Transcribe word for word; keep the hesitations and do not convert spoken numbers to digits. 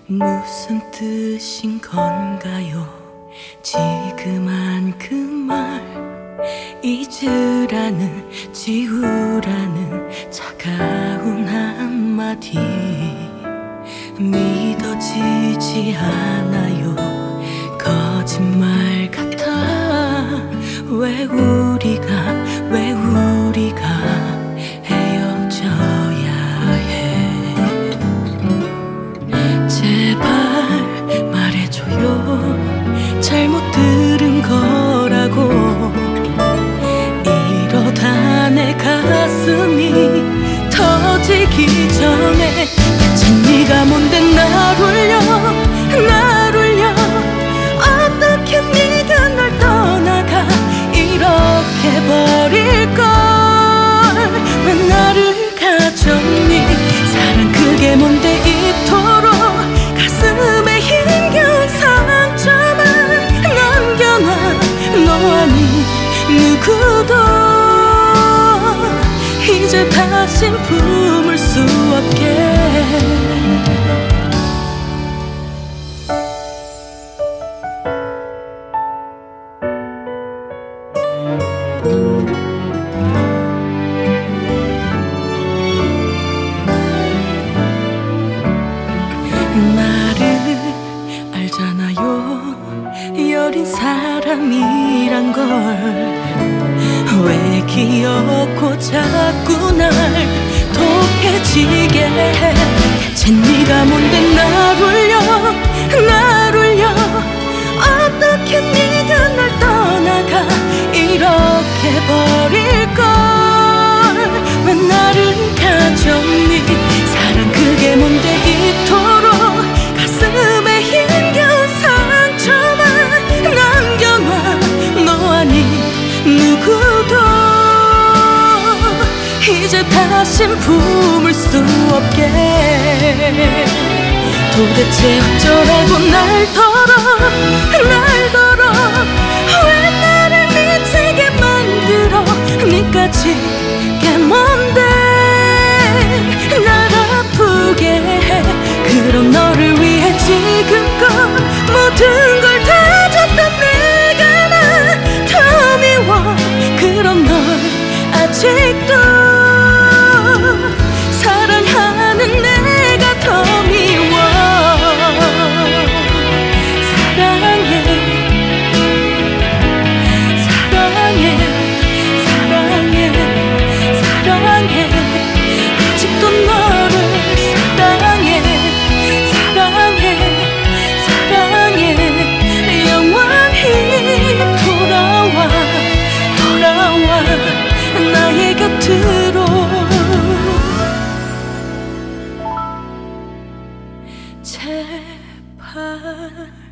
무슨 뜻인 건가요? 지금한 그 말, 잊으라는, 지우라는 차가운 한마디 믿어지지 않아요. 거짓말 같아. 왜 우리가 왜 우리가 헤어져야 해. 제발 말해줘요. 잘못 들은 거라고. 이러다 내 가슴이 터지기 전에 대체 네가 뭔데 날 울려 날 울려. 어떻게 네가 날 떠나가 이렇게 버릴걸. 왜 나를 가졌니. 사랑 그게 뭔데 이토록 가슴에 힘겨운 상처만 남겨놔. 너 아닌 누구도 이제 다신 품을 수 없게. 나를 알잖아요. 여린 사람이란 걸. 왜 기억고 자꾸 날 독해지게 해. 대체 네가 뭔데 날 울려 날 울려. 어떻게 네가 날 떠나가 이렇게 버릴걸. 왜 나를 가졌니. 사랑 그게 뭔데 이토록 가슴에 힘겨운 상처만 남겨놔. 너 아닌 누구도 이제 다신 품을 수 없게. 도대체 어쩌라고 날 덜어 날 덜어. 왜 나를 미치게 만들어. 니까지 게 뭔데 날 아프게 해. 그럼 너를 위해 지금껏 모든 걸 다 줬던 내가 나 더 미워. 그럼 널 아직도 사랑하는 내가 더 미워. 사랑해 사랑해 사랑해 사랑해. 아직도 너를 사랑해 사랑해 사랑해. 영원히 돌아와 돌아와 나의 곁으로. 제발